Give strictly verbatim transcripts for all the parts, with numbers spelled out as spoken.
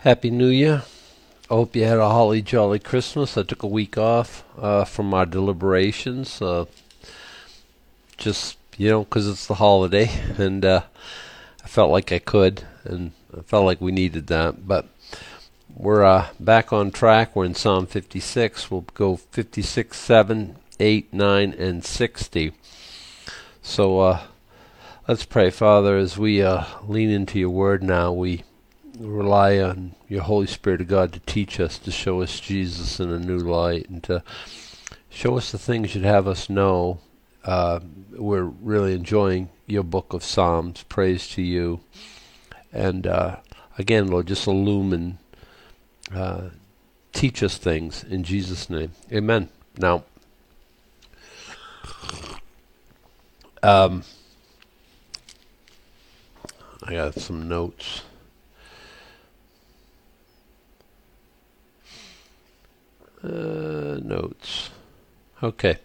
Happy New Year. I hope you had a holly jolly Christmas. I took a week off uh, from our deliberations, uh, just, you know, because it's the holiday, and uh, I felt like I could, and I felt like we needed that. But we're uh, back on track. We're in Psalm fifty-six. We'll go fifty-six, seven, eight, nine, and sixty. So uh, let's pray. Father, as we uh, lean into your word now, we rely on your Holy Spirit of God to teach us, to show us Jesus in a new light, and to show us the things you'd have us know. Uh, we're really enjoying your book of Psalms. Praise to you. And uh, again, Lord, just illumine, uh, teach us things in Jesus' name. Amen. Now, um, I got some notes. Uh, notes. Okay.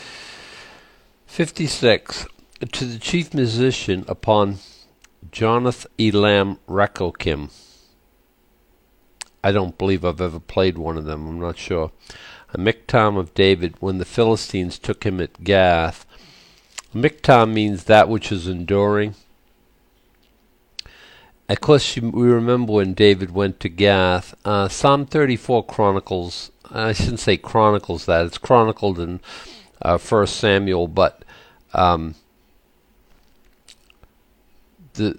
fifty-six. To the chief musician upon Jonath Elam Rekokim. I don't believe I've ever played one of them. I'm not sure. A miktam of David when the Philistines took him at Gath. A miktam means that which is enduring. Of course, you, we remember when David went to Gath. Uh, Psalm thirty-four chronicles. I shouldn't say chronicles that. It's chronicled in uh, First Samuel, but um, the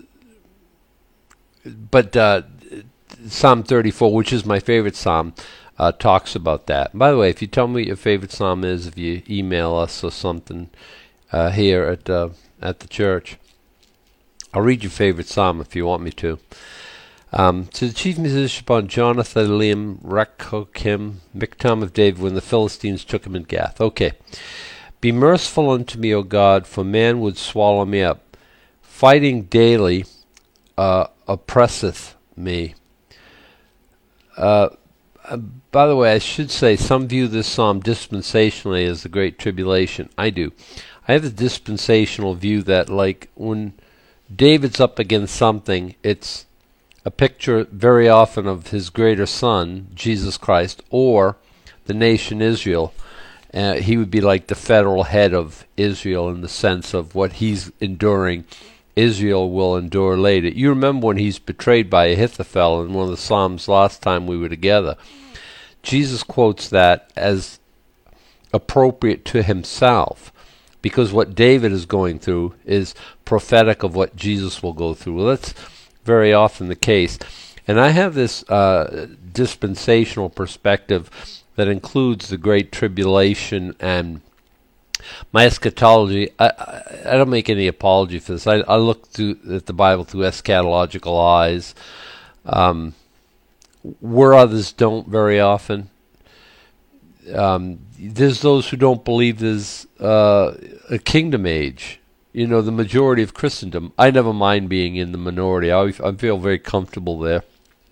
but uh, Psalm thirty-four, which is my favorite psalm, uh, talks about that. By the way, if you tell me what your favorite psalm is, if you email us or something uh, here at uh, at the church, I'll read your favorite psalm if you want me to. Um, to the chief musician upon Jonathan Elam Rekokim, miktam of David when the Philistines took him in Gath. Okay. Be merciful unto me, O God, for man would swallow me up. Fighting daily uh, oppresseth me. Uh, uh, by the way, I should say some view this psalm dispensationally as the Great Tribulation. I do. I have the dispensational view that, like, when David's up against something, it's a picture very often of his greater son, Jesus Christ, or the nation Israel. Uh, he would be like the federal head of Israel in the sense of what he's enduring, Israel will endure later. You remember when he's betrayed by Ahithophel in one of the Psalms last time we were together. Jesus quotes that as appropriate to himself, because what David is going through is prophetic of what Jesus will go through. Well, that's very often the case. And I have this uh, dispensational perspective that includes the Great Tribulation and my eschatology. I, I, I don't make any apology for this. I, I look through, at the Bible through eschatological eyes, um, where others don't very often. Um, there's those who don't believe there's uh, a kingdom age. You know, the majority of Christendom. I never mind being in the minority. I, always, I feel very comfortable there.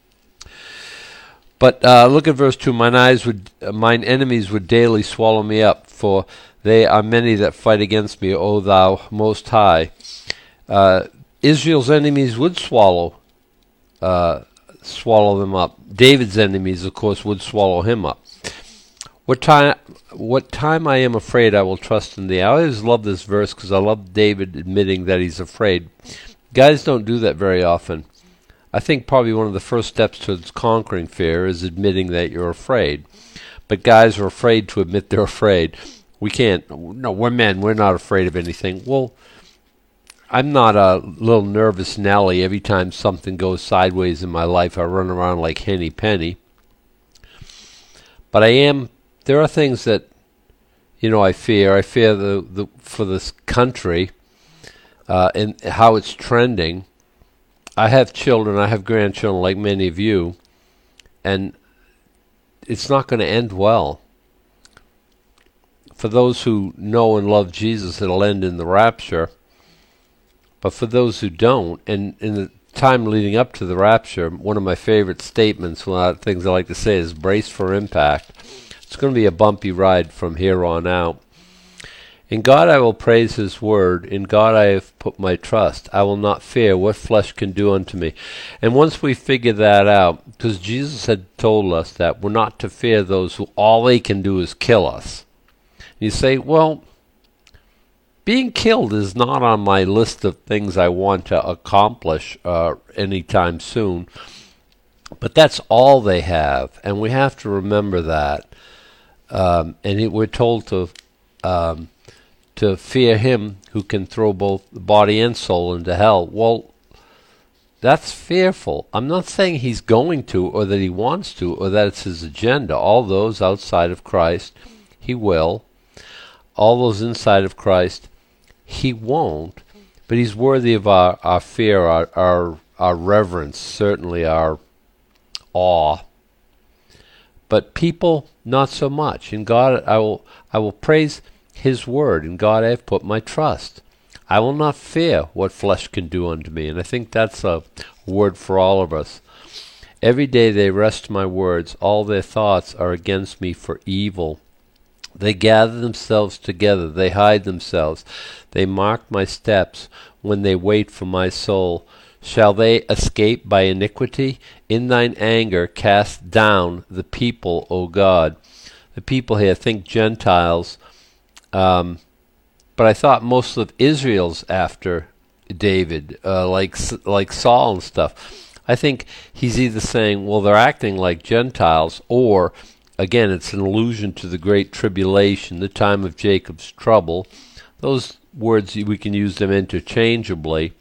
But uh, look at verse two. Mine eyes would, uh, mine enemies would daily swallow me up, for they are many that fight against me, O thou Most High. Uh, Israel's enemies would swallow, uh, swallow them up. David's enemies, of course, would swallow him up. What time, what time I am afraid, I will trust in thee. I always love this verse because I love David admitting that he's afraid. Guys don't do that very often. I think probably one of the first steps towards conquering fear is admitting that you're afraid. But guys are afraid to admit they're afraid. We can't. No, we're men. We're not afraid of anything. Well, I'm not a little nervous Nelly. Every time something goes sideways in my life, I run around like Henny Penny. But I am. There are things that, you know, I fear. I fear the, the for this country uh, and how it's trending. I have children. I have grandchildren like many of you. And it's not going to end well. For those who know and love Jesus, it'll end in the rapture. But for those who don't, and in the time leading up to the rapture, one of my favorite statements, one of the things I like to say is brace for impact. It's going to be a bumpy ride from here on out. In God I will praise his word. In God I have put my trust. I will not fear what flesh can do unto me. And once we figure that out, because Jesus had told us that we're not to fear those who all they can do is kill us. You say, well, being killed is not on my list of things I want to accomplish uh, anytime soon. But that's all they have, and we have to remember that. Um, and it, we're told to um, to fear him who can throw both the body and soul into hell. Well, that's fearful. I'm not saying he's going to, or that he wants to, or that it's his agenda. All those outside of Christ, he will. All those inside of Christ, he won't. But he's worthy of our, our fear, our, our our reverence, certainly our awe. But people, not so much. In God I will I will praise his word. In God I have put my trust. I will not fear what flesh can do unto me. And I think that's a word for all of us. Every day they wrest my words. All their thoughts are against me for evil. They gather themselves together. They hide themselves. They mark my steps when they wait for my soul. Shall they escape by iniquity? In thine anger cast down the people, O God. The people here, think Gentiles. Um, but I thought most of Israel's after David, uh, like like Saul and stuff. I think he's either saying, well, they're acting like Gentiles, or, again, it's an allusion to the Great Tribulation, the time of Jacob's trouble. Those words, we can use them interchangeably.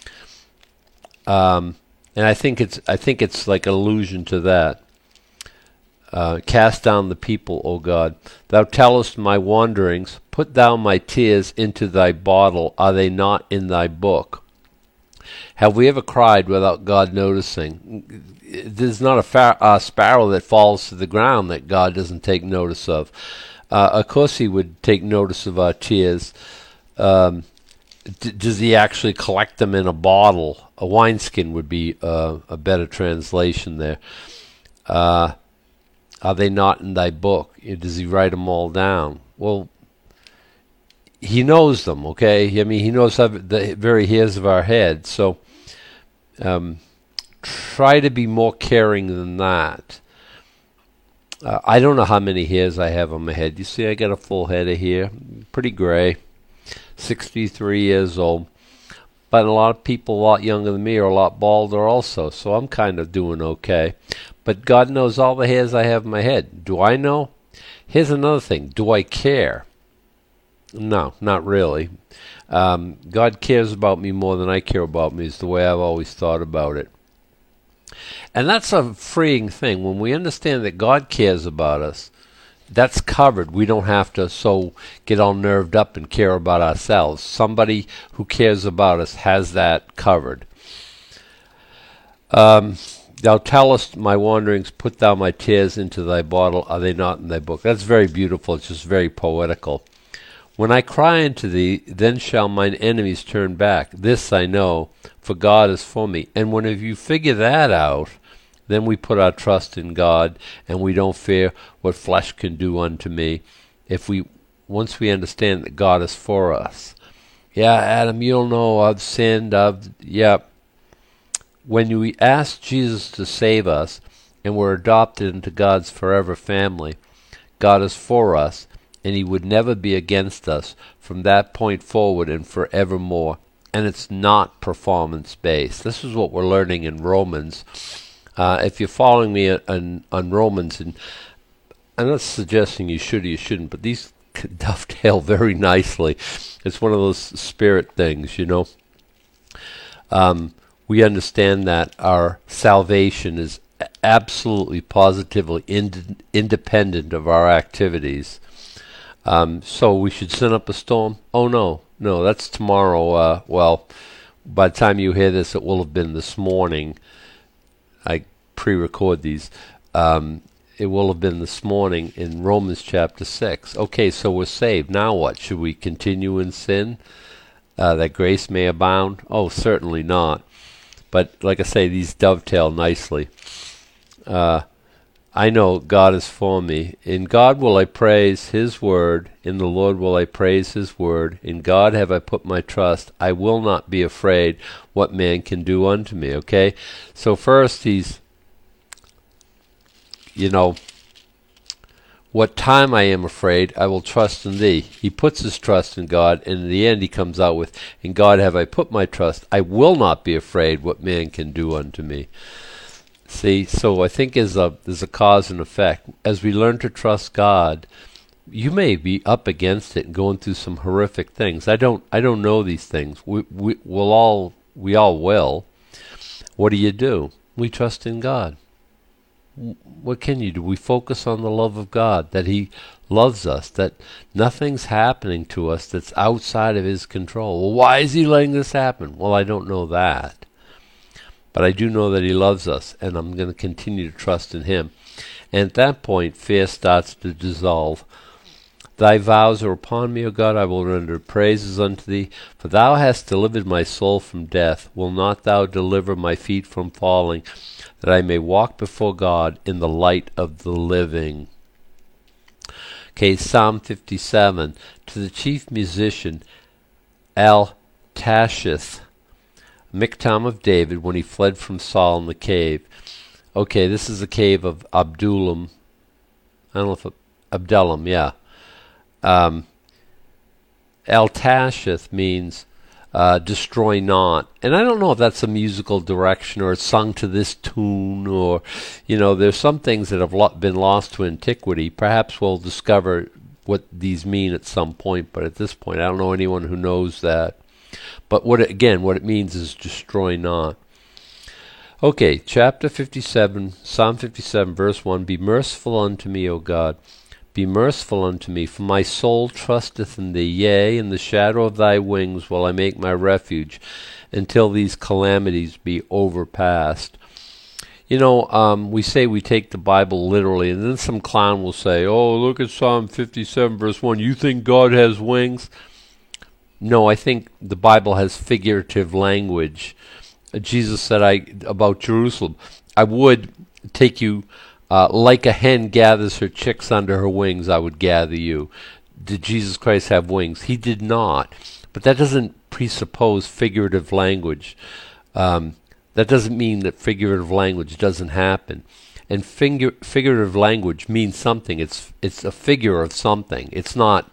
Um, and I think it's I think it's like an allusion to that. Uh, Cast down the people, O God. Thou tellest my wanderings. Put thou my tears into thy bottle. Are they not in thy book? Have we ever cried without God noticing? There's not a fa- uh, sparrow that falls to the ground that God doesn't take notice of. Uh, of course he would take notice of our tears. Um, d- does he actually collect them in a bottle? A wineskin would be uh, a better translation there. Uh, are they not in thy book? Does he write them all down? Well, he knows them, okay? I mean, he knows the very hairs of our head. So um, try to be more caring than that. Uh, I don't know how many hairs I have on my head. You see, I got a full head of hair. Pretty gray. sixty-three years old. But a lot of people a lot younger than me are a lot balder also, so I'm kind of doing okay. But God knows all the hairs I have in my head. Do I know? Here's another thing. Do I care? No, not really. Um, God cares about me more than I care about me is the way I've always thought about it. And that's a freeing thing. When we understand that God cares about us, that's covered. We don't have to so get all nerved up and care about ourselves. Somebody who cares about us has that covered. Um, thou tellest my wanderings, put thou my tears into thy bottle, are they not in thy book? That's very beautiful. It's just very poetical. When I cry unto thee, then shall mine enemies turn back. This I know, for God is for me. And when if you figure that out, then we put our trust in God, and we don't fear what flesh can do unto me. If we, once we understand that God is for us. Yeah, Adam, you don't know, I've sinned, I've, yeah. When we ask Jesus to save us, and we're adopted into God's forever family, God is for us, and he would never be against us from that point forward and forevermore. And it's not performance-based. This is what we're learning in Romans. Uh, if you're following me on, on Romans, and I'm not suggesting you should or you shouldn't, but these dovetail very nicely. It's one of those spirit things, you know. Um, we understand that our salvation is absolutely, positively ind- independent of our activities. Um, so we should send up a storm? Oh, no. No, that's tomorrow. Uh, well, by the time you hear this, it will have been this morning. I pre-record these. Um, it will have been this morning in Romans chapter six. Okay, so we're saved. Now what? Should we continue in sin uh, that grace may abound? Oh, certainly not. But like I say, these dovetail nicely. Uh, I know God is for me. In God will I praise his word. In the Lord will I praise his word. In God have I put my trust. I will not be afraid what man can do unto me. Okay? So first he's, you know, what time I am afraid, I will trust in thee. He puts his trust in God, and in the end he comes out with, in God have I put my trust. I will not be afraid what man can do unto me. See, so I think there's a, there's a cause and effect. As we learn to trust God, you may be up against it and going through some horrific things. I don't I don't know these things. We we will all we all will. What do you do? We trust in God. What can you do? We focus on the love of God, that he loves us, that nothing's happening to us that's outside of his control. Well, why is he letting this happen? Well, I don't know that. But I do know that he loves us, and I'm going to continue to trust in him. And at that point, fear starts to dissolve. Thy vows are upon me, O God, I will render praises unto thee. For thou hast delivered my soul from death. Will not thou deliver my feet from falling, that I may walk before God in the light of the living? Okay, Psalm fifty-seven. To the chief musician, Al-Tashith, Miktam of David, when he fled from Saul in the cave. Okay, this is the cave of Abdullam. I don't know if it, Abdullam, yeah. Um, Al-Tashith means uh, destroy not. And I don't know if that's a musical direction or it's sung to this tune, or, you know, there's some things that have lo- been lost to antiquity. Perhaps we'll discover what these mean at some point, but at this point I don't know anyone who knows that. But what it, again, what it means is destroy not. Okay, chapter fifty-seven, Psalm fifty-seven, verse one. Be merciful unto me, O God. Be merciful unto me, for my soul trusteth in thee. Yea, in the shadow of thy wings will I make my refuge, until these calamities be overpast. You know, um, we say we take the Bible literally, and then some clown will say, oh, look at Psalm fifty-seven, verse one. You think God has wings? No, I think the Bible has figurative language. Uh, Jesus said I about Jerusalem, I would take you uh, like a hen gathers her chicks under her wings, I would gather you. Did Jesus Christ have wings? He did not. But that doesn't presuppose figurative language. Um, that doesn't mean that figurative language doesn't happen. And figu- figurative language means something. It's it's a figure of something. It's not...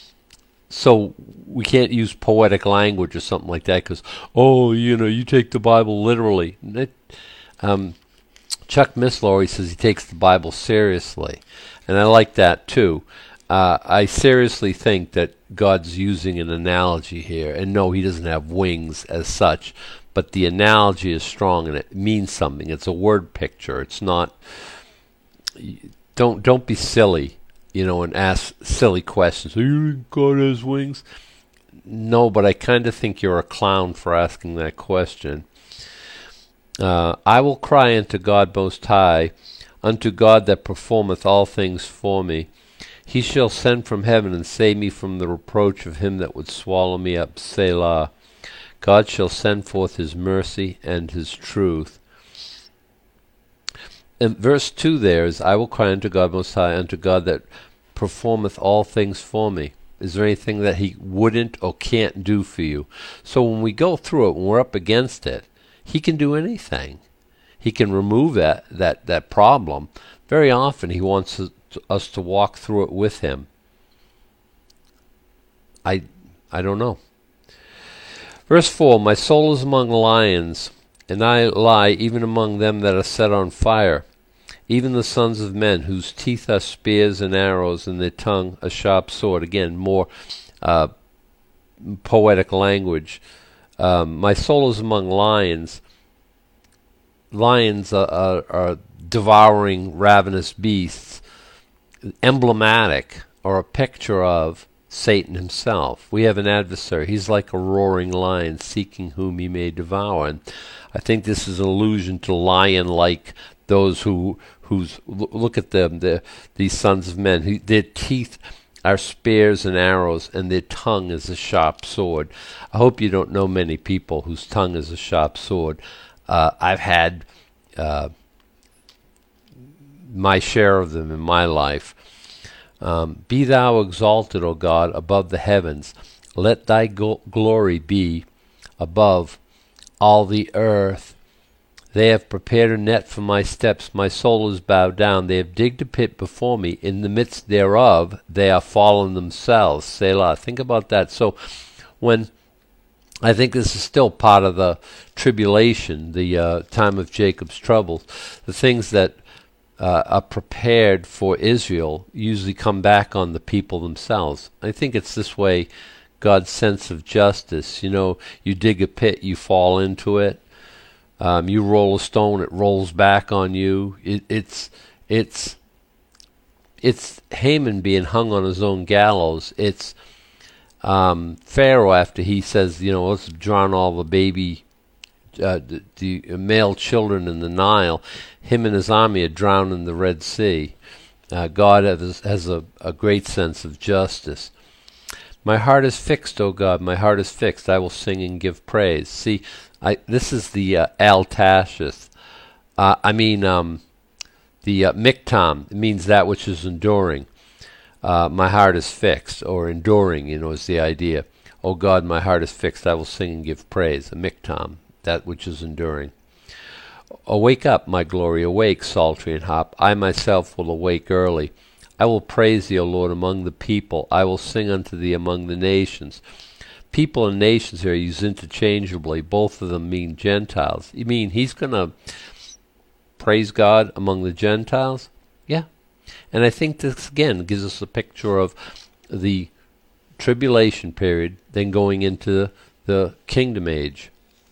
So we can't use poetic language or something like that because, oh, you know, you take the Bible literally. It, um, Chuck Missler says he takes the Bible seriously, and I like that too. Uh, I seriously think that God's using an analogy here, and no, he doesn't have wings as such, but the analogy is strong and it means something. It's a word picture. It's not. Don't don't be silly. You know, and ask silly questions. Are you think God has wings? No, but I kind of think you're a clown for asking that question. Uh, I will cry unto God most high, unto God that performeth all things for me. He shall send from heaven and save me from the reproach of him that would swallow me up. Selah. God shall send forth his mercy and his truth. And verse two there is, I will cry unto God most high, unto God that performeth all things for me. Is there anything that he wouldn't or can't do for you? So when we go through it, when we're up against it, he can do anything. He can remove that, that, that problem. Very often he wants us to walk through it with him. I, I don't know. Verse four, my soul is among lions, and I lie even among them that are set on fire, even the sons of men, whose teeth are spears and arrows, and their tongue a sharp sword. Again, more uh, poetic language. Um, my soul is among lions. Lions are, are, are devouring, ravenous beasts, emblematic or a picture of Satan himself. We have an adversary. He's like a roaring lion seeking whom he may devour. And I think this is an allusion to lion-like, those who who's look at them, the these sons of men. Who, their teeth are spears and arrows, and their tongue is a sharp sword. I hope you don't know many people whose tongue is a sharp sword. Uh, I've had uh, my share of them in my life. Um, be thou exalted, O God, above the heavens. Let thy go- glory be above all the earth. They have prepared a net for my steps. My soul is bowed down. They have digged a pit before me. In the midst thereof they are fallen themselves. Selah. Think about that. So when I think this is still part of the tribulation, the uh, time of Jacob's troubles, the things that uh, are prepared for Israel usually come back on the people themselves. I think it's this way, God's sense of justice. You know, you dig a pit, you fall into it. Um, you roll a stone, it rolls back on you. It, it's it's it's Haman being hung on his own gallows. It's um, Pharaoh after he says, you know, let's drown all the baby, uh, the, the male children in the Nile. Him and his army are drowned in the Red Sea. Uh, God has, has a, a great sense of justice. My heart is fixed, O God, my heart is fixed. I will sing and give praise. See, I, this is the uh, Al-Tashith. Uh, I mean, um, the uh, Miktam. It means that which is enduring. Uh, my heart is fixed, or enduring, you know, is the idea. O God, my heart is fixed. I will sing and give praise. A Miktam, that which is enduring. Awake up, my glory, awake, psaltery and harp. I myself will awake early. I will praise thee, O Lord, among the people. I will sing unto thee among the nations. People and nations are used interchangeably. Both of them mean Gentiles. You mean he's going to praise God among the Gentiles? Yeah. And I think this, again, gives us a picture of the tribulation period, then going into the kingdom age.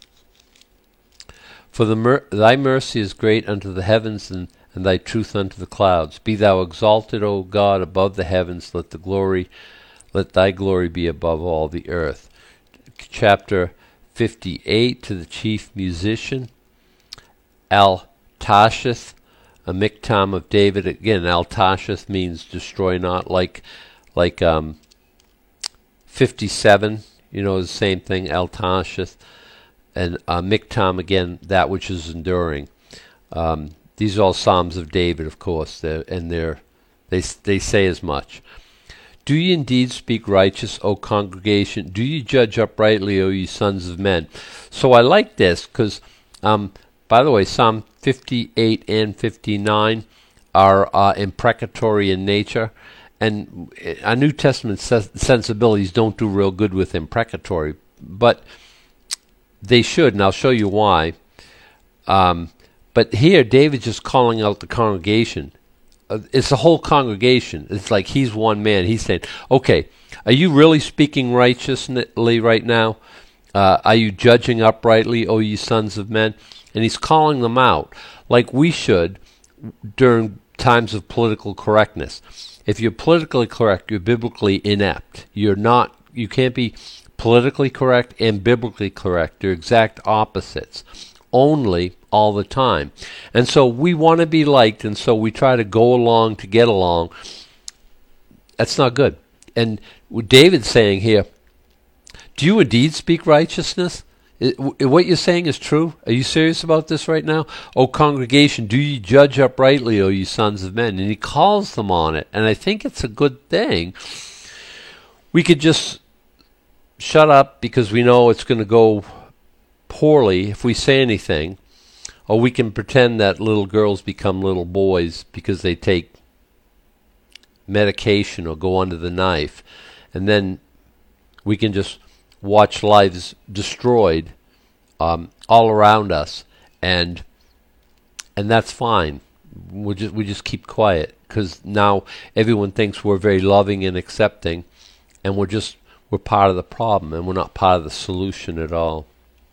For the mer- thy mercy is great unto the heavens, and, and thy truth unto the clouds. Be thou exalted, O God, above the heavens. Let the glory Let thy glory be above all the earth. Chapter fifty-eight, to the chief musician, Al-Tashith, a Miktam of David. Again, Al-Tashith means destroy not, like like um, fifty-seven, you know, the same thing, Al-Tashith. And uh, Miktam, again, that which is enduring. Um, these are all Psalms of David, of course, they're, and they're, they they say as much. Do ye indeed speak righteous, O congregation? Do ye judge uprightly, O ye sons of men? So I like this because, um, by the way, Psalm fifty-eight and fifty-nine are uh, imprecatory in nature, and our New Testament ses- sensibilities don't do real good with imprecatory, but they should, and I'll show you why. Um, but here, David's just calling out the congregation. Uh, it's the whole congregation. It's like he's one man. He's saying, okay, are you really speaking righteously right now? Uh, are you judging uprightly, O ye sons of men? And he's calling them out like we should during times of political correctness. If you're politically correct, you're biblically inept. You're not, you can't be politically correct and biblically correct. They're exact opposites. Only all the time. And so we want to be liked, and so we try to go along to get along. That's not good. And what David's saying here, do you indeed speak righteousness? What you're saying is true? Are you serious about this right now? O congregation, do ye judge uprightly, O ye sons of men? And he calls them on it. And I think it's a good thing. We could just shut up because we know it's going to go poorly if we say anything. Or we can pretend that little girls become little boys because they take medication or go under the knife. And then we can just watch lives destroyed um, all around us. And and that's fine. We just, we just keep quiet because now everyone thinks we're very loving and accepting. And we're just, we're part of the problem and we're not part of the solution at all.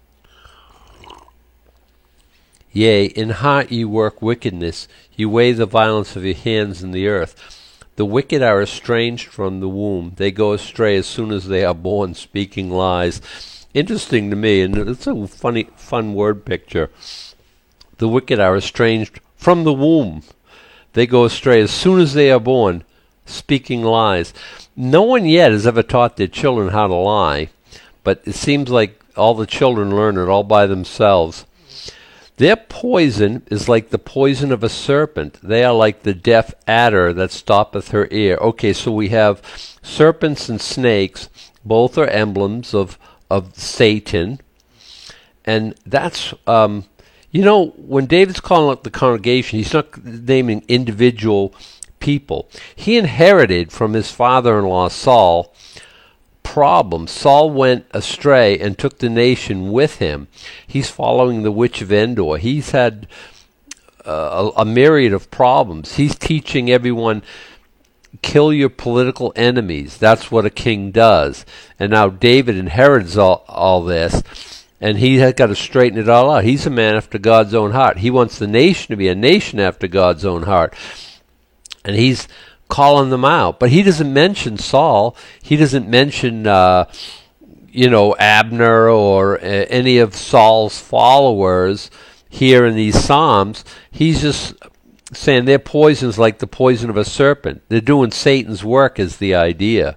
Yea, in heart ye work wickedness, ye weigh the violence of your hands in the earth. The wicked are estranged from the womb. They go astray as soon as they are born, speaking lies. Interesting to me, and it's a funny, fun word picture. The wicked are estranged from the womb. They go astray as soon as they are born, speaking lies. No one yet has ever taught their children how to lie, but it seems like all the children learn it all by themselves. Their poison is like the poison of a serpent. They are like the deaf adder that stoppeth her ear. Okay, so we have serpents and snakes. Both are emblems of, of Satan. And that's, um, you know, when David's calling out the congregation, he's not naming individual people. He inherited from his father-in-law Saul problems. Saul went astray and took the nation with him. He's following the witch of Endor. He's had uh, a, a myriad of problems. He's teaching everyone, kill your political enemies. That's what a king does. And now David inherits all, all this, and he has got to straighten it all out. He's a man after God's own heart. He wants the nation to be a nation after God's own heart. And he's calling them out. But he doesn't mention Saul. He doesn't mention, uh, you know, Abner or uh, any of Saul's followers here in these Psalms. He's just saying their poison's like the poison of a serpent. They're doing Satan's work is the idea.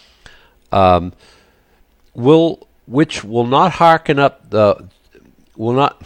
Um, will which will not hearken up the will not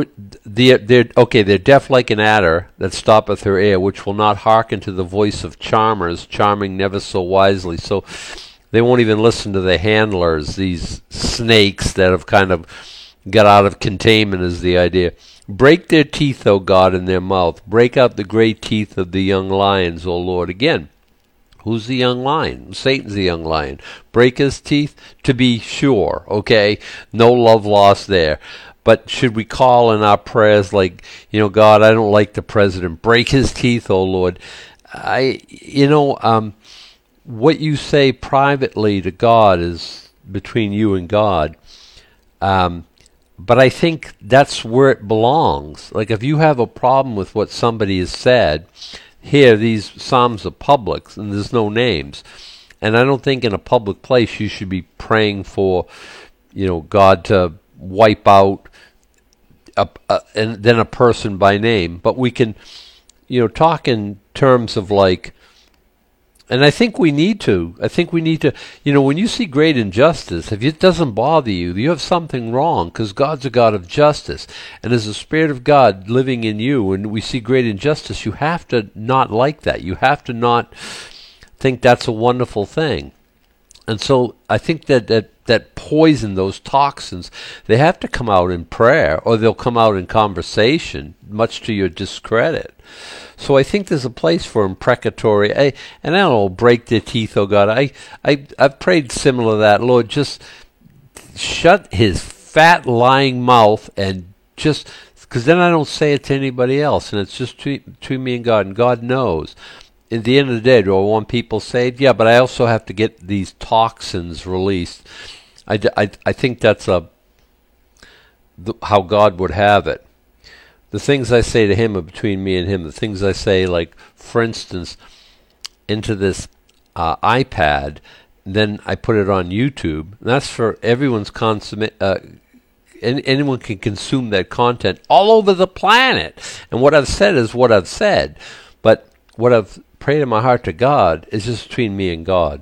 the they're okay they're deaf like an adder that stoppeth her ear, which will not hearken to the voice of charmers, charming never so wisely. So they won't even listen to the handlers, these snakes that have kind of got out of containment is the idea. Break their teeth, O God, in their mouth. Break out the great teeth of the young lions, O Lord. Again, who's the young lion? Satan's the young lion. Break his teeth, to be sure, okay? No love lost there. But should we call in our prayers like, you know, God, I don't like the president. Break his teeth, O Lord. I, you know, um, what you say privately to God is between you and God. Um, but I think that's where it belongs. Like if you have a problem with what somebody has said, here these Psalms are public and there's no names. And I don't think in a public place you should be praying for, you know, God to wipe out a, a, and then a person by name. But we can, you know, talk in terms of like, and I think we need to. I think we need to, you know, when you see great injustice, if it doesn't bother you, you have something wrong, because God's a God of justice. And as the Spirit of God living in you, and we see great injustice, you have to not like that. You have to not think that's a wonderful thing. And so I think that, that that poison, those toxins, they have to come out in prayer, or they'll come out in conversation, much to your discredit. So I think there's a place for imprecatory, I, and I don't know, break their teeth, oh God. I, I, I've prayed similar to that. Lord, just shut his fat, lying mouth, and just, because then I don't say it to anybody else, and it's just between me and God, and God knows. At the end of the day, do I want people saved? Yeah, but I also have to get these toxins released. I, I, I think that's a, the, how God would have it. The things I say to him are between me and him. The things I say, like, for instance, into this uh, iPad, then I put it on YouTube. And that's for everyone's consummate. Uh, any, anyone can consume that content all over the planet. And what I've said is what I've said. But what I've prayed in my heart to God is just between me and God.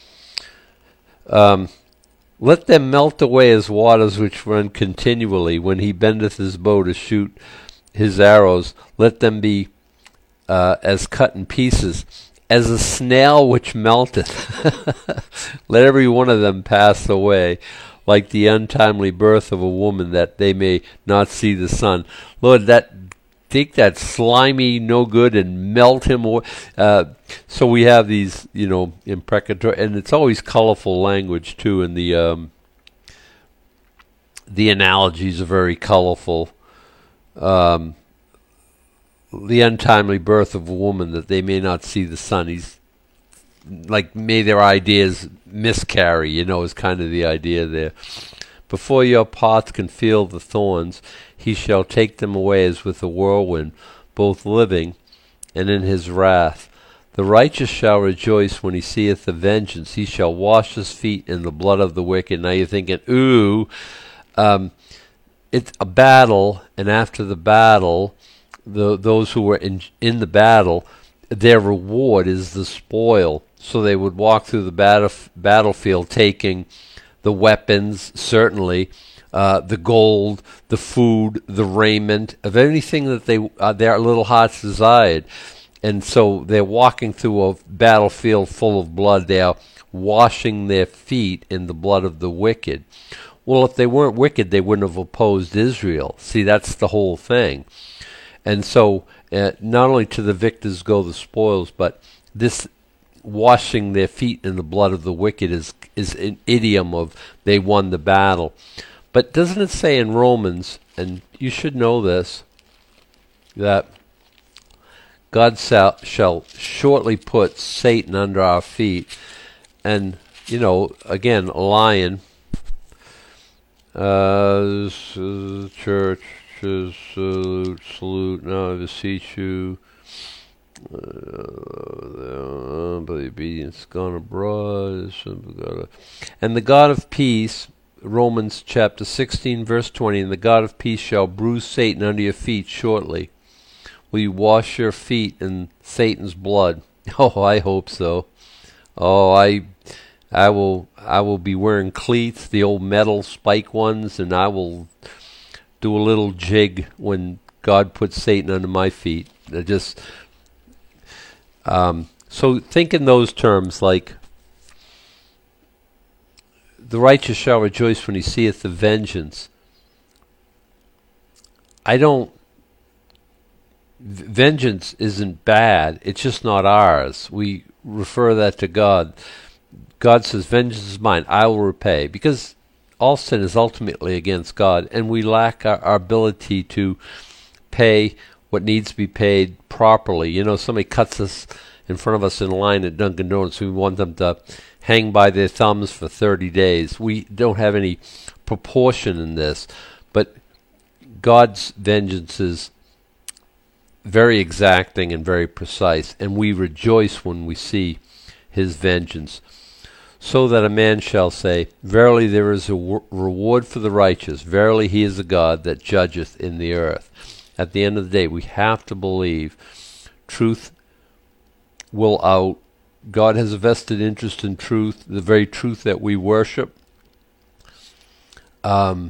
Um, let them melt away as waters which run continually. When he bendeth his bow to shoot his arrows, let them be uh, as cut in pieces as a snail which melteth. Let every one of them pass away, like the untimely birth of a woman, that they may not see the sun. Lord, that take that slimy no good and melt him away. Uh, so we have these, you know, imprecatory, and it's always colorful language too, and the um, the analogies are very colorful. Um, the untimely birth of a woman, that they may not see the sun. He's like, may their ideas miscarry, you know, is kind of the idea there. Before your paths can feel the thorns, he shall take them away as with a whirlwind, both living and in his wrath. The righteous shall rejoice when he seeth the vengeance. He shall wash his feet in the blood of the wicked. Now you're thinking, ooh, um, it's a battle, and after the battle, the, those who were in, in the battle, their reward is the spoil. So they would walk through the battle, battlefield taking the weapons, certainly, uh, the gold, the food, the raiment, of anything that they uh, their little hearts desired. And so they're walking through a battlefield full of blood. They are washing their feet in the blood of the wicked. Well, if they weren't wicked, they wouldn't have opposed Israel. See, that's the whole thing. And so uh, not only to the victors go the spoils, but this washing their feet in the blood of the wicked is is an idiom of they won the battle. But doesn't it say in Romans, and you should know this, that God shall, shall shortly put Satan under our feet? And, you know, again, a lion, uh, this, uh, church, uh, salute, salute, now I beseech you, uh, by the obedience gone abroad, and the God of peace, Romans chapter sixteen, verse twenty, and the God of peace shall bruise Satan under your feet shortly. Will you wash your feet in Satan's blood? Oh, I hope so. Oh, I, I will, I will be wearing cleats, the old metal spike ones, and I will do a little jig when God puts Satan under my feet. I just, um, so think in those terms, like, the righteous shall rejoice when he seeth the vengeance. I don't, vengeance isn't bad, it's just not ours. We refer that to God. God says, vengeance is mine, I will repay. Because all sin is ultimately against God, and we lack our, our ability to pay what needs to be paid properly. You know, somebody cuts us in front of us in line at Dunkin' Donuts, we want them to hang by their thumbs for thirty days. We don't have any proportion in this, but God's vengeance is very exacting and very precise, and we rejoice when we see his vengeance. So that a man shall say, verily there is a w- reward for the righteous, verily he is a God that judgeth in the earth. At the end of the day, we have to believe truth will out. God has a vested interest in truth, the very truth that we worship. Um,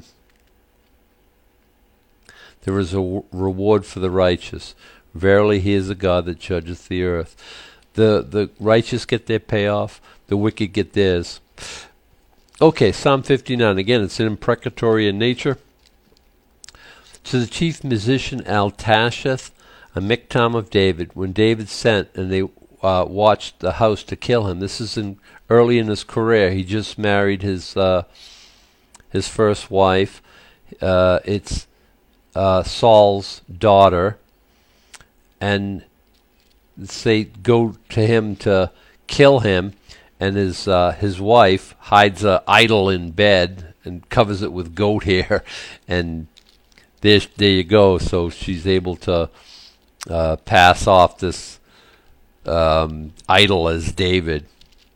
there is a w- reward for the righteous. Verily he is a God that judgeth the earth. The the righteous get their payoff, the wicked get theirs. Okay, Psalm fifty-nine. Again, it's an imprecatory in nature. To the chief musician Altasheth, a miktam of David, when David sent and they uh, watched the house to kill him. This is in early in his career. He just married his uh, his first wife. Uh, it's uh, Saul's daughter, and they go to him to kill him, and his uh, his wife hides an idol in bed and covers it with goat hair, and there, there you go. So she's able to uh, pass off this um, idol as David.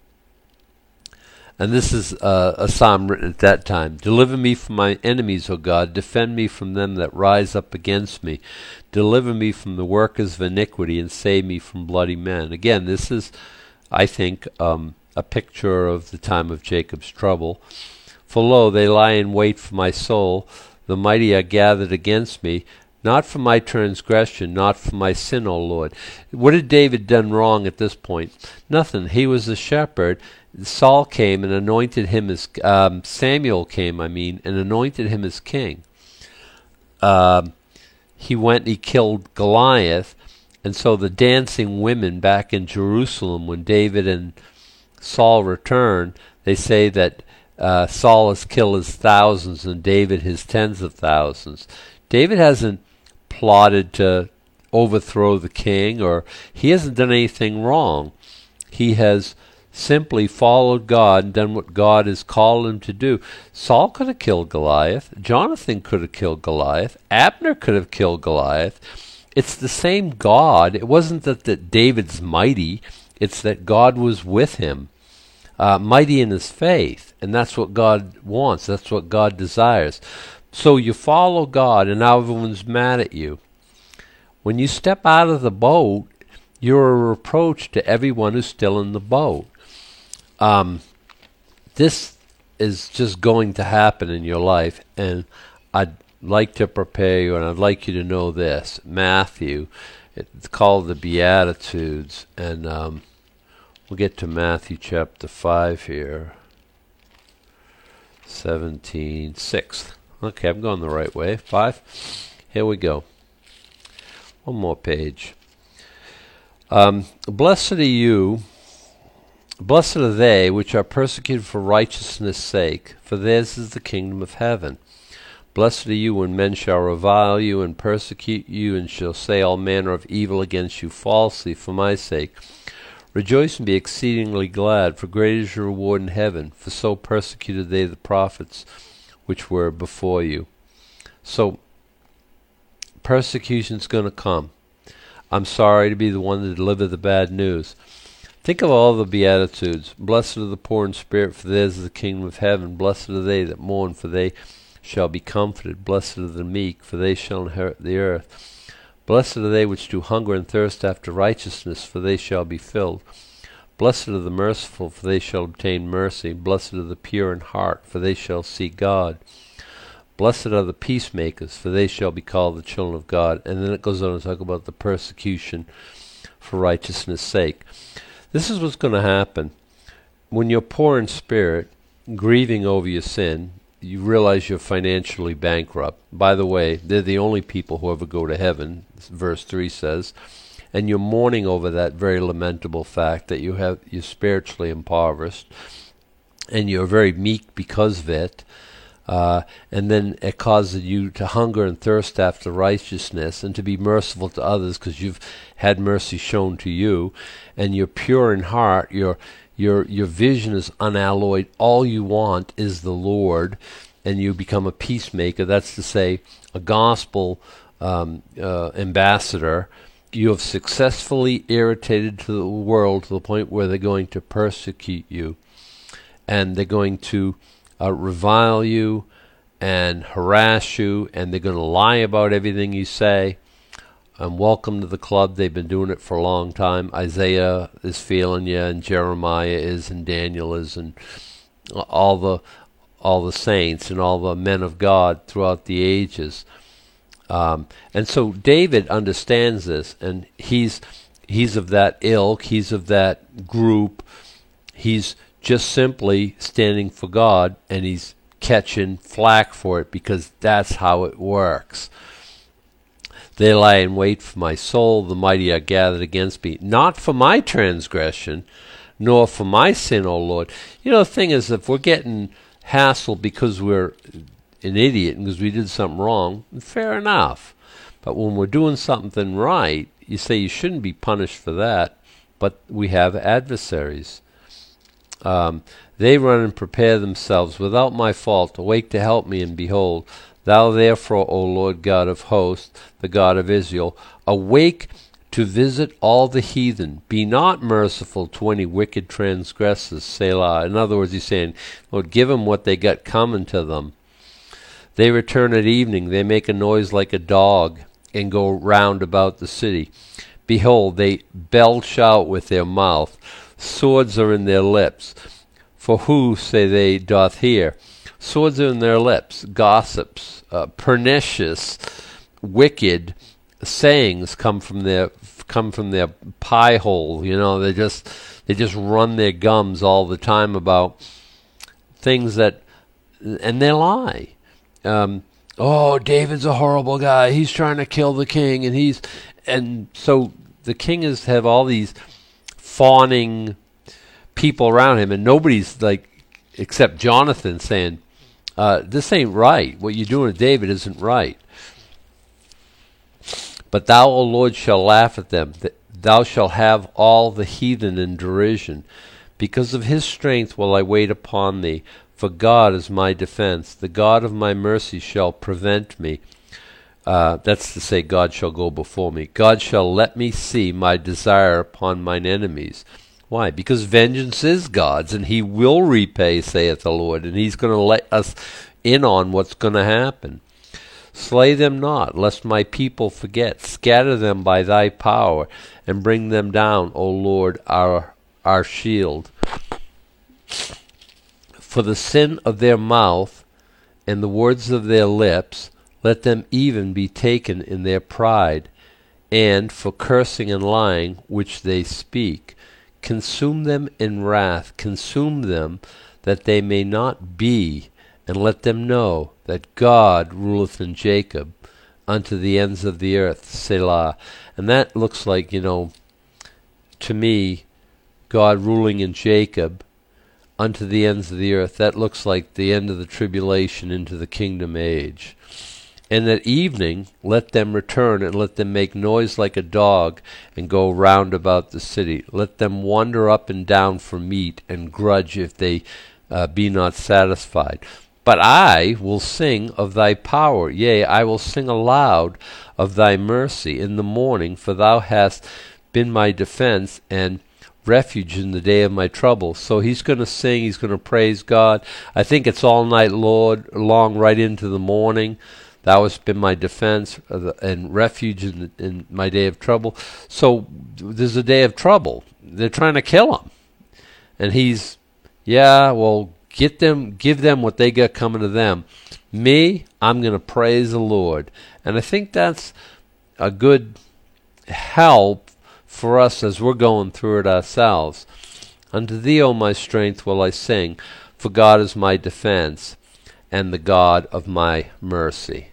And this is uh, a psalm written at that time. Deliver me from my enemies, O God. Defend me from them that rise up against me. Deliver me from the workers of iniquity, and save me from bloody men. Again, this is, I think, um, a picture of the time of Jacob's trouble. For lo, they lie in wait for my soul. The mighty are gathered against me. Not for my transgression, not for my sin, O Lord. What had David done wrong at this point? Nothing. He was a shepherd. Saul came and anointed him as, um, Samuel came, I mean, and anointed him as king. Um, he went and he killed Goliath, and so the dancing women back in Jerusalem, when David and Saul returned, they say that uh, Saul has killed his thousands and David his tens of thousands. David hasn't plotted to overthrow the king, or he hasn't done anything wrong. He has simply followed God and done what God has called him to do. Saul could have killed Goliath. Jonathan could have killed Goliath. Abner could have killed Goliath. It's the same God. It wasn't that, that David's mighty. It's that God was with him, uh, mighty in his faith. And that's what God wants. That's what God desires. So you follow God, and now everyone's mad at you. When you step out of the boat, you're a reproach to everyone who's still in the boat. Um, this is just going to happen in your life, and I'd like to prepare you, and I'd like you to know this. Matthew, it's called the Beatitudes, and um, we'll get to Matthew chapter five here. seventeen, sixth. Okay, I'm going the right way. Five. Here we go. One more page. Um, blessed are you, blessed are they which are persecuted for righteousness' sake, for theirs is the kingdom of heaven. Blessed are you when men shall revile you and persecute you, and shall say all manner of evil against you falsely for my sake. Rejoice and be exceedingly glad, for great is your reward in heaven, for so persecuted they the prophets which were before you. So, persecution's going to come. I'm sorry to be the one to deliver the bad news. Think of all the Beatitudes. Blessed are the poor in spirit, for theirs is the kingdom of heaven. Blessed are they that mourn, for they shall be comforted. Blessed are the meek, for they shall inherit the earth. Blessed are they which do hunger and thirst after righteousness, for they shall be filled. Blessed are the merciful, for they shall obtain mercy. Blessed are the pure in heart, for they shall see God. Blessed are the peacemakers, for they shall be called the children of God. And then it goes on to talk about the persecution for righteousness' sake. This is what's going to happen. When you're poor in spirit, grieving over your sin, you realize you're financially bankrupt. By the way, they're the only people who ever go to heaven, verse three says. And you're mourning over that very lamentable fact that you have, you're spiritually impoverished. And you're very meek because of it. Uh, and then it causes you to hunger and thirst after righteousness and to be merciful to others because you've had mercy shown to you. And you're pure in heart. Your your your vision is unalloyed. All you want is the Lord, and you become a peacemaker. That's to say, a gospel um, uh, ambassador. You have successfully irritated to the world to the point where they're going to persecute you, and they're going to Uh, revile you and harass you, and they're going to lie about everything you say. And welcome to the club. They've been doing it for a long time. Isaiah is feeling you, and Jeremiah is, and Daniel is, and all the all the saints and all the men of God throughout the ages. Um, and so David understands this, and he's he's of that ilk. He's of that group. He's just simply standing for God, and he's catching flack for it because that's how it works. They lie in wait for my soul, the mighty are gathered against me, not for my transgression, nor for my sin, O Lord. You know, the thing is, if we're getting hassled because we're an idiot and because we did something wrong, fair enough. But when we're doing something right, you say you shouldn't be punished for that, but we have adversaries. Um, they run and prepare themselves without my fault, awake to help me, and behold, thou therefore, O Lord God of hosts, the God of Israel, awake to visit all the heathen. Be not merciful to any wicked transgressors, Selah. In other words, he's saying, Lord, give them what they got coming to them. They return at evening, they make a noise like a dog, and go round about the city. Behold, they belch out with their mouth. Swords are in their lips. For who, say they, doth hear? Swords are in their lips. Gossips, uh, pernicious, wicked sayings come from their come from their pie hole. You know, they just they just run their gums all the time about things that, and they lie. Um, oh, David's a horrible guy. He's trying to kill the king, and he's and so the king is have all these fawning people around him, and nobody's like, except Jonathan, saying, uh, this ain't right. What you're doing to David isn't right. But thou, O Lord, shall laugh at them. Thou shalt have all the heathen in derision. Because of his strength will I wait upon thee, for God is my defense. The God of my mercy shall prevent me. Uh, that's to say, God shall go before me. God shall let me see my desire upon mine enemies. Why? Because vengeance is God's, and he will repay, saith the Lord, and he's going to let us in on what's going to happen. Slay them not, lest my people forget. Scatter them by thy power, and bring them down, O Lord, our our shield. For the sin of their mouth and the words of their lips, let them even be taken in their pride, and for cursing and lying which they speak. Consume them in wrath, consume them, that they may not be, and let them know that God ruleth in Jacob unto the ends of the earth, Selah. And that looks like, you know, to me, God ruling in Jacob unto the ends of the earth. That looks like the end of the tribulation into the kingdom age. And at evening let them return, and let them make noise like a dog, and go round about the city. Let them wander up and down for meat, and grudge if they uh, be not satisfied. But I will sing of thy power, yea, I will sing aloud of thy mercy in the morning, for thou hast been my defense and refuge in the day of my trouble. So he's going to sing, he's going to praise God. I think it's all night Lord, long right into the morning. Thou hast been my defense and refuge in, the, in my day of trouble. So there's a day of trouble. They're trying to kill him. And he's, yeah, well, get them, give them what they got coming to them. Me, I'm going to praise the Lord. And I think that's a good help for us as we're going through it ourselves. Unto thee, O my strength, will I sing, for God is my defense and the God of my mercy.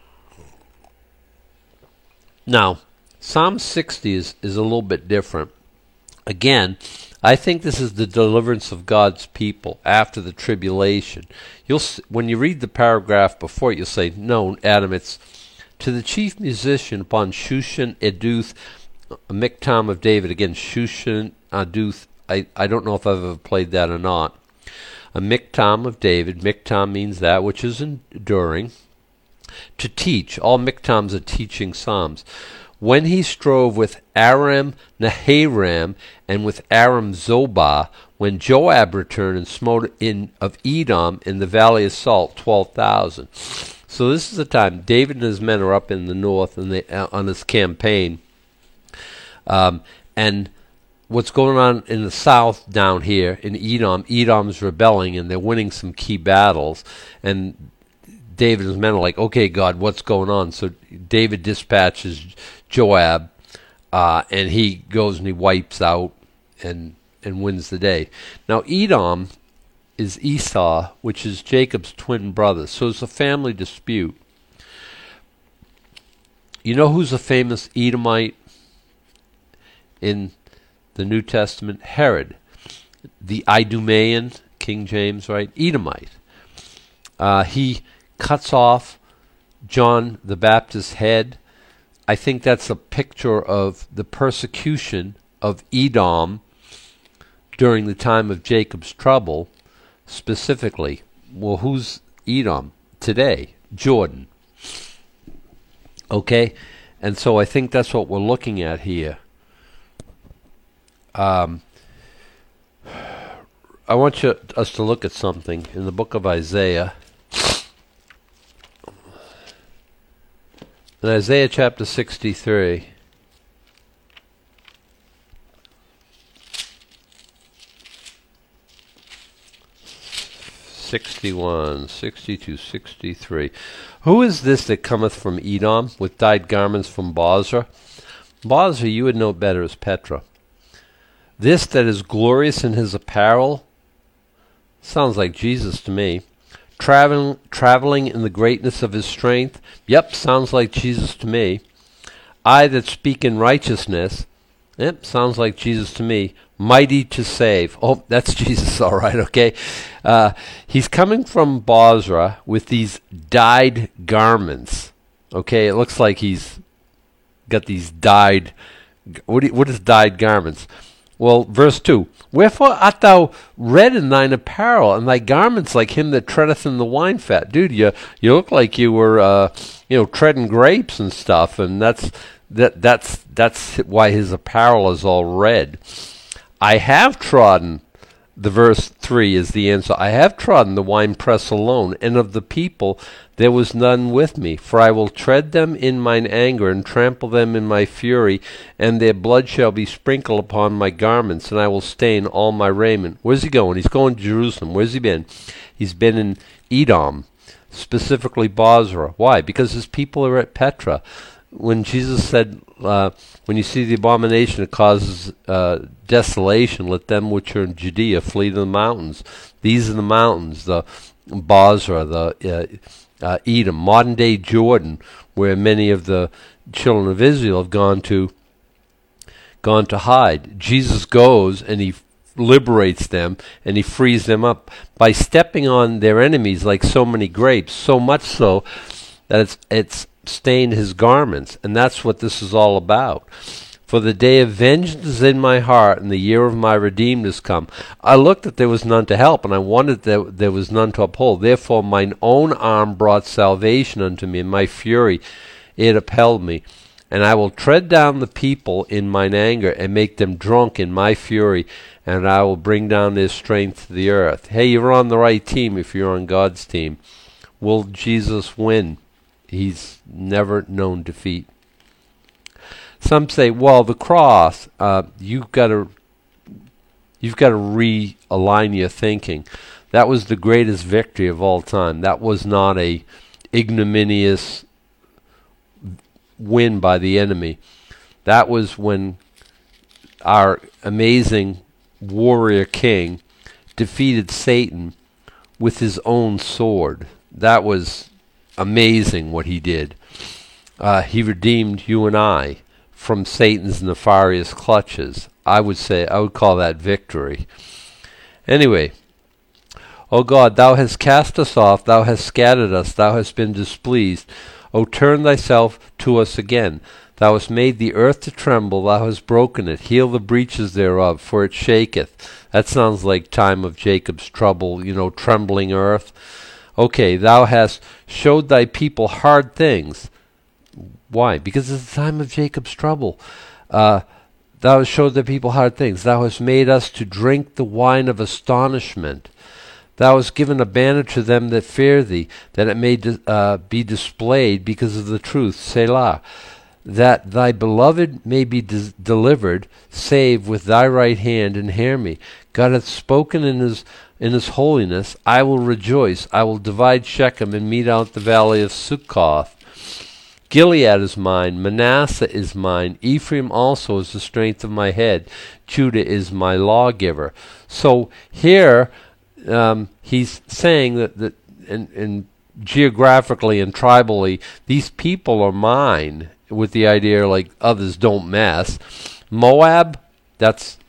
Now, Psalm sixty is, is a little bit different. Again, I think this is the deliverance of God's people after the tribulation. You'll, when you read the paragraph before it, you'll say, no, Adam, it's to the chief musician upon Shushan Eduth, a miktam of David. Again, Shushan Eduth, I, I don't know if I've ever played that or not. A miktam of David. Miktam means that which is enduring. To teach. All miktams are teaching psalms. When he strove with Aram Naharaim and with Aram Zobah, when Joab returned and smote in of Edom in the valley of Salt, twelve thousand. So this is the time David and his men are up in the north and they, uh, on his campaign. Um, and what's going on in the south down here in Edom, Edom's rebelling and they're winning some key battles. And David and his men are like, okay, God, what's going on? So David dispatches Joab, uh, and he goes and he wipes out and and wins the day. Now, Edom is Esau, which is Jacob's twin brother. So it's a family dispute. You know who's a famous Edomite in the New Testament? Herod, the Idumean, King James, right? Edomite. Uh, he cuts off John the Baptist's head. I think that's a picture of the persecution of Edom during the time of Jacob's trouble, specifically. Well, who's Edom today? Jordan. Okay? And so I think that's what we're looking at here. Um, I want you, us to look at something in the book of Isaiah. In Isaiah chapter sixty-three, sixty-one, sixty-two, sixty-three. Who is this that cometh from Edom with dyed garments from Bozrah? Bozrah, you would know better, as Petra. This that is glorious in his apparel sounds like Jesus to me. Traveling, traveling in the greatness of his strength. Yep, sounds like Jesus to me. I that speak in righteousness. Yep, sounds like Jesus to me. Mighty to save. Oh, that's Jesus, all right, okay. Uh, he's coming from Bozrah with these dyed garments. Okay, it looks like he's got these dyed. What, do you, what is dyed garments? Well, verse two. Wherefore art thou red in thine apparel, and thy garments like him that treadeth in the wine fat? Dude, you you look like you were, uh, you know, treading grapes and stuff, and that's that that's that's why his apparel is all red. I have trodden the verse three is the answer. I have trodden the winepress alone, and of the people there was none with me. For I will tread them in mine anger, and trample them in my fury, and their blood shall be sprinkled upon my garments, and I will stain all my raiment. Where's he going? He's going to Jerusalem. Where's he been? He's been in Edom, specifically Bozrah. Why? Because his people are at Petra. When Jesus said, uh, when you see the abomination that causes uh, desolation, let them which are in Judea flee to the mountains. These are the mountains, the Bozrah, the uh, uh, Edom, modern-day Jordan, where many of the children of Israel have gone to, gone to hide. Jesus goes and he liberates them and he frees them up by stepping on their enemies like so many grapes, so much so that it's it's stained his garments. And that's what this is all about. For the day of vengeance is in my heart, and the year of my redeemed is come. I looked that there was none to help, and I wondered that there was none to uphold. Therefore mine own arm brought salvation unto me, and my fury it upheld me. And I will tread down the people in mine anger, and make them drunk in my fury, and I will bring down their strength to the earth. Hey, you're on the right team if you're on God's team. Will Jesus win? He's never known defeat. Some say, well, the cross, uh, you've got to you've got to realign your thinking. That was the greatest victory of all time. That was not a ignominious win by the enemy. That was when our amazing warrior king defeated Satan with his own sword. That was amazing what he did. Uh, he redeemed you and I from Satan's nefarious clutches. I would say, I would call that victory. Anyway, O God, thou hast cast us off, thou hast scattered us, thou hast been displeased. O turn thyself to us again. Thou hast made the earth to tremble, thou hast broken it. Heal the breaches thereof, for it shaketh. That sounds like time of Jacob's trouble, you know, trembling earth. Okay, thou hast showed thy people hard things. Why? Because it's the time of Jacob's trouble. Uh, thou hast showed the people hard things. Thou hast made us to drink the wine of astonishment. Thou hast given a banner to them that fear thee, that it may di- uh, be displayed because of the truth. Selah. That thy beloved may be dis- delivered, save with thy right hand, and hear me. God hath spoken in his in his holiness. I will rejoice. I will divide Shechem and mete out the valley of Succoth. Gilead is mine, Manasseh is mine, Ephraim also is the strength of my head, Judah is my lawgiver. So here um, he's saying that, that in, in geographically and tribally, these people are mine, with the idea like others don't mess. Moab, that's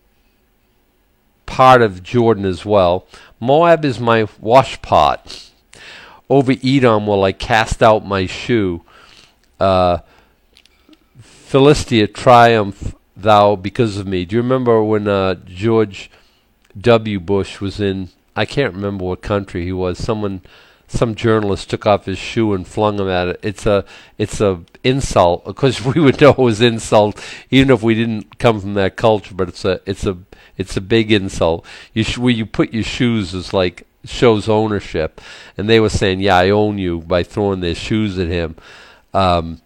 part of Jordan as well. Moab is my washpot. Over Edom will I cast out my shoe. Uh, Philistia, triumph thou because of me. Do you remember when uh, George W. Bush was in, I can't remember what country he was, someone, some journalist took off his shoe and flung him at it. It's a, it's a insult. Of course, we would know it was insult, even if we didn't come from that culture. But it's a, it's a, it's a big insult. You sh- where you put your shoes is like shows ownership, and they were saying, "Yeah, I own you," by throwing their shoes at him. Um,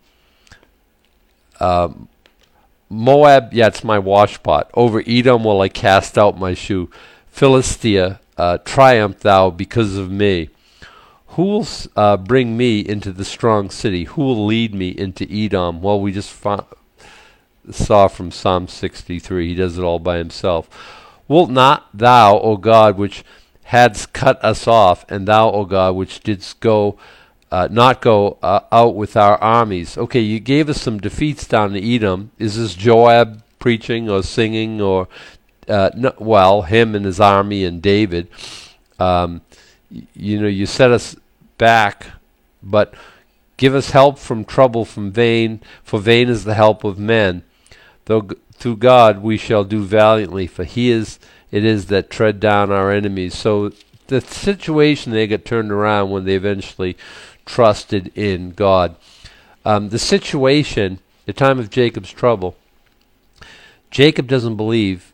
um, Moab, yeah, it's my washpot. Over Edom will I cast out my shoe. Philistia, uh, triumph thou because of me. Who will uh, bring me into the strong city? Who will lead me into Edom? Well, we just fa- saw from Psalm sixty-three. He does it all by himself. Wilt not thou, O God, which hadst cut us off, and thou, O God, which didst go Uh, not go uh, out with our armies. Okay, you gave us some defeats down in Edom. Is this Joab preaching or singing or, uh, no, well, him and his army and David? Um, y- you know, you set us back, but give us help from trouble, from vain, for vain is the help of men. Though g- through God we shall do valiantly, for he is it is that tread down our enemies. So the situation, they get turned around when they eventually trusted in God. Um, the situation, the time of Jacob's trouble, Jacob doesn't believe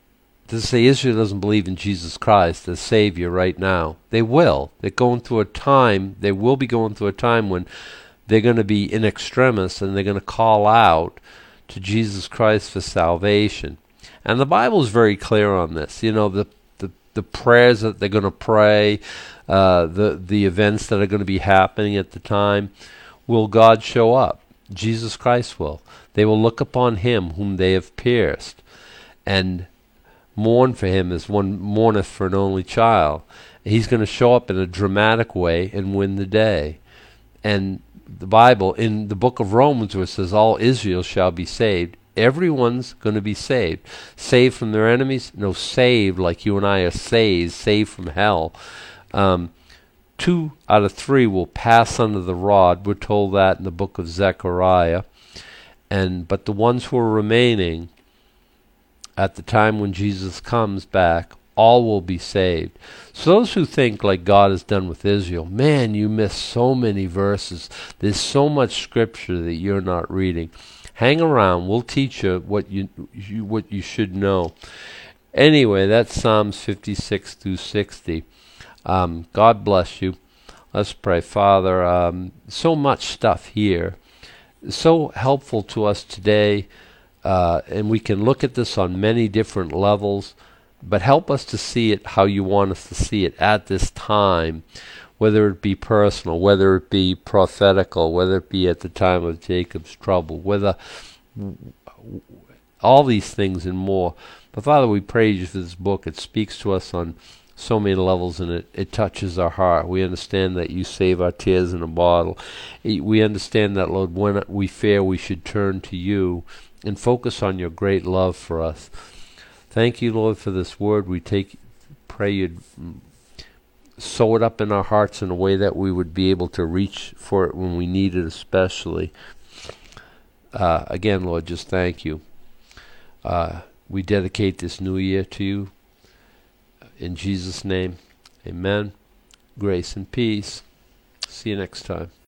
to say Israel doesn't believe in Jesus Christ as Savior right now. They will. They're going through a time, they will be going through a time when they're going to be in extremis and they're going to call out to Jesus Christ for salvation. And the Bible is very clear on this. You know, the the, the prayers that they're going to pray, uh, the, the events that are going to be happening at the time, will God show up? Jesus Christ will. They will look upon him whom they have pierced and mourn for him as one mourneth for an only child. He's going to show up in a dramatic way and win the day. And the Bible, in the book of Romans, where it says all Israel shall be saved, everyone's going to be saved. Saved from their enemies? No, saved like you and I are saved, saved from hell. Um, two out of three will pass under the rod. We're told that in the book of Zechariah. And but the ones who are remaining at the time when Jesus comes back, all will be saved. So those who think like God has done with Israel, man, you miss so many verses. There's so much scripture that you're not reading. Hang around. We'll teach you what you, you what you should know. Anyway, that's Psalms fifty-six through sixty. Um, God bless you. Let's pray. Father, um, so much stuff here. So helpful to us today. Uh, and we can look at this on many different levels. But help us to see it how you want us to see it at this time, whether it be personal, whether it be prophetical, whether it be at the time of Jacob's trouble, whether all these things and more. But Father, we praise you for this book. It speaks to us on so many levels, and it, it touches our heart. We understand that you save our tears in a bottle. We understand that, Lord, when we fear, we should turn to you and focus on your great love for us. Thank you, Lord, for this word. We take, pray you'd sew it up in our hearts in a way that we would be able to reach for it when we need it especially. Uh, again, Lord, just thank you. Uh, we dedicate this new year to you. In Jesus' name, amen. Grace and peace. See you next time.